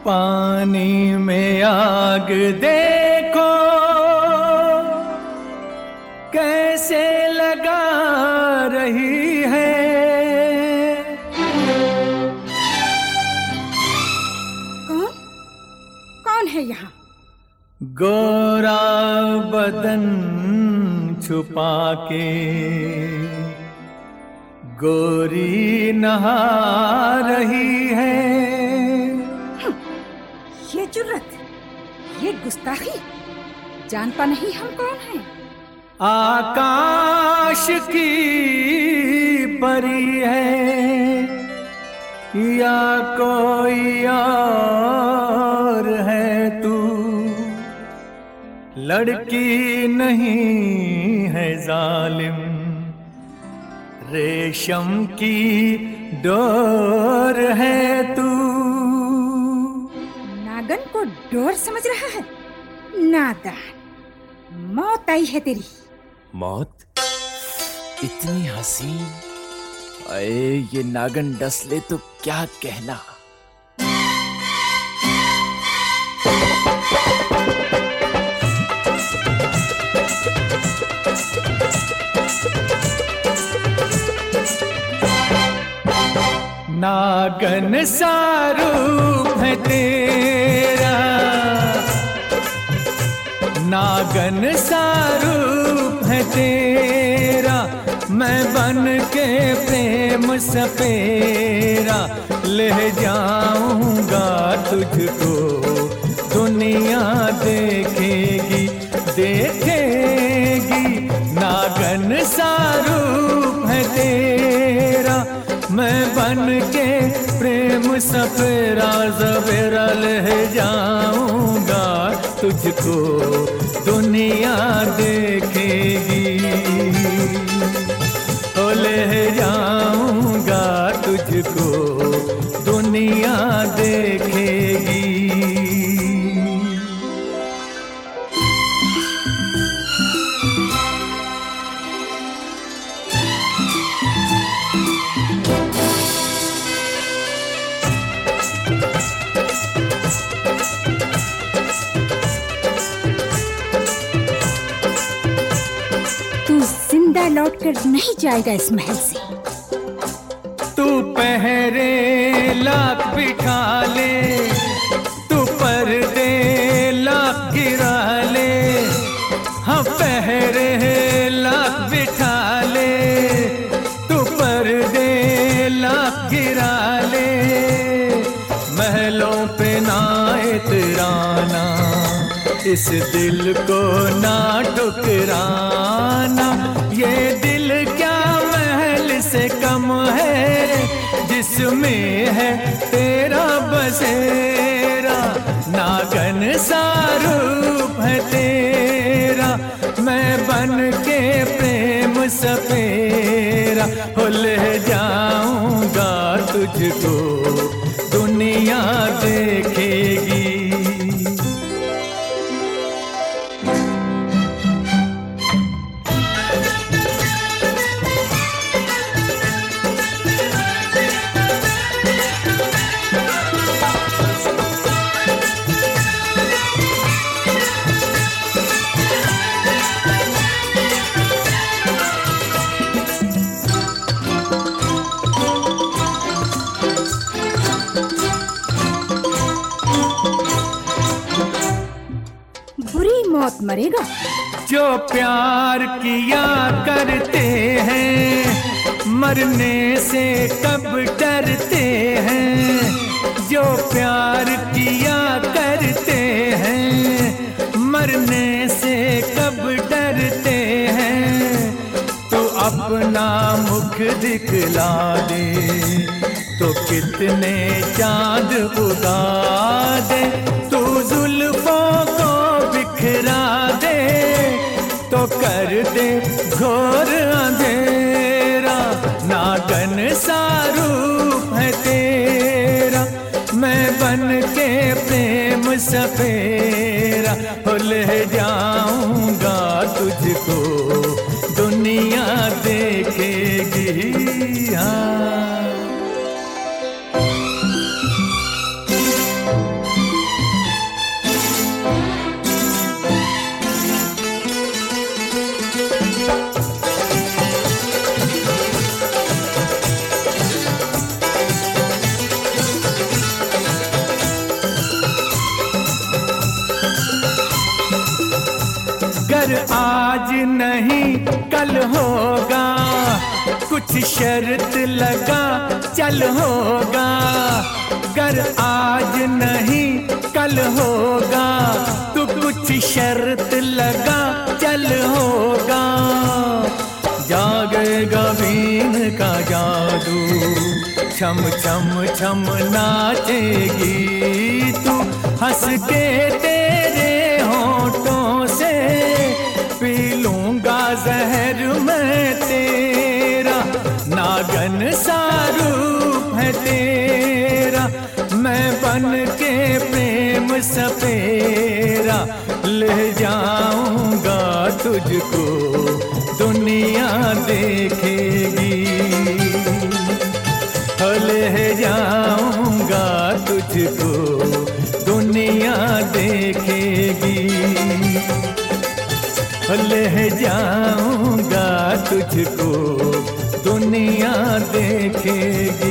पानी में आग देखो कैसे लगा रही है। कौन है यहाँ? गोरा बदन छुपा के गोरी नहा रही है। ये जुर्रत, ये गुस्ताखी, जानता नहीं हम कौन हैं? आकाश की परी है या कोई और है तू, लड़की नहीं है जालिम, रेशम की डोर है तू। नागन को डोर समझ रहा है? नादान, मौत आई है तेरी। मौत? इतनी हसीन? अरे ये नागन डस ले तो क्या कहना। नागन सा रूप है तेरा, नागन सा रूप है तेरा, मैं बन के प्रेम सपेरा ले जाऊंगा तुझको, दुनिया देखेगी देखेगी। नागन सा रूप है तेरा, मैं बन के प्रेम सपेरा ज़वेरा ले जाऊंगा तुझको, दुनिया देखेगी। ओ ले जाऊंगा तुझको, दुनिया देखेगी। लौट कर नहीं जाएगा इस महल से। तू पहरे लाख बिठा ले, तू पर्दे लाख गिरा ले, हाँ पहरे लाख बिठा ले, तू पर्दे लाख गिरा ले। महलों पे ना इतराना, इस दिल को ना ठुकराना, ये दिल क्या महल से कम है, जिसमें है तेरा बसेरा। नागन सा रूप है तेरा, मैं बन के प्रेम सपेरा हो ले जाऊंगा तुझको, दुनिया देखेगी। मौत मरेगा। जो प्यार किया करते हैं, मरने से कब डरते हैं। जो प्यार किया करते हैं, मरने से कब डरते हैं। तो अपना मुख दिखला दे, तो कितने चांद उगा दे। तू जुल्फों को बिखरा दे, तो कर दे घोर अंधेरा। नागन सा रूप है तेरा, मैं बन के प्रेम सपेरा हो ले जाऊंगा तुझको, दुनिया देखेगी। हाँ आज नहीं कल होगा, कुछ शर्त लगा चल होगा। गर आज नहीं कल होगा, तो कुछ शर्त लगा चल होगा। जागेगा बीन का जादू, छम छम छम नाचेगी तू। हंस के तेरे होठों से पी लूंगा जहर मैं तेरा। नागन सा रूप है तेरा, मैं बन के प्रेम सपेरा। ले जाऊंगा तुझको दुनिया देखेगी, ले जाऊंगा तुझको दुनिया देखेगी। ले जाऊंगा तुझको दुनिया देखेगी।